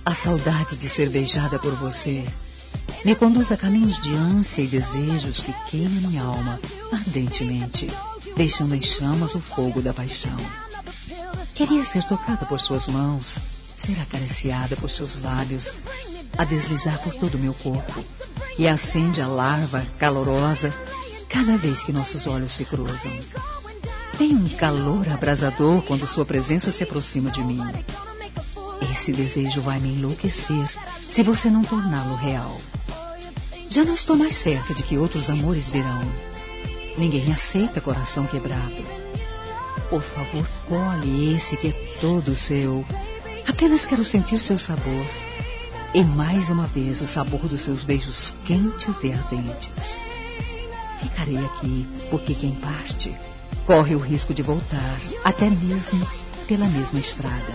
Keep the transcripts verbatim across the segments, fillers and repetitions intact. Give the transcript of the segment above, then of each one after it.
A saudade de ser beijada por você me conduz a caminhos de ânsia e desejos que queimam minha alma ardentemente, deixando em chamas o fogo da paixão. Queria ser tocada por suas mãos, ser acariciada por seus lábios, a deslizar por todo o meu corpo, e acende a larva calorosa cada vez que nossos olhos se cruzam. Tem um calor abrasador quando sua presença se aproxima de mim. Esse desejo vai me enlouquecer se você não torná-lo real. Já não estou mais certa de que outros amores virão. Ninguém aceita coração quebrado. Por favor, colhe esse que é todo seu. Apenas quero sentir seu sabor. E mais uma vez o sabor dos seus beijos quentes e ardentes. Ficarei aqui, porque quem parte corre o risco de voltar, até mesmo pela mesma estrada.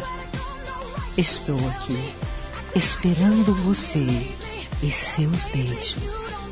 Estou aqui, esperando você e seus beijos.